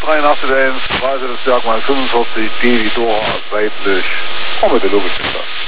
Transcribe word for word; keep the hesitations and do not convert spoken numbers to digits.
dreiundachtzig eins, Preise des Bergmann fünfundvierzig, D wie Dora, seitlich, und mit der Logik.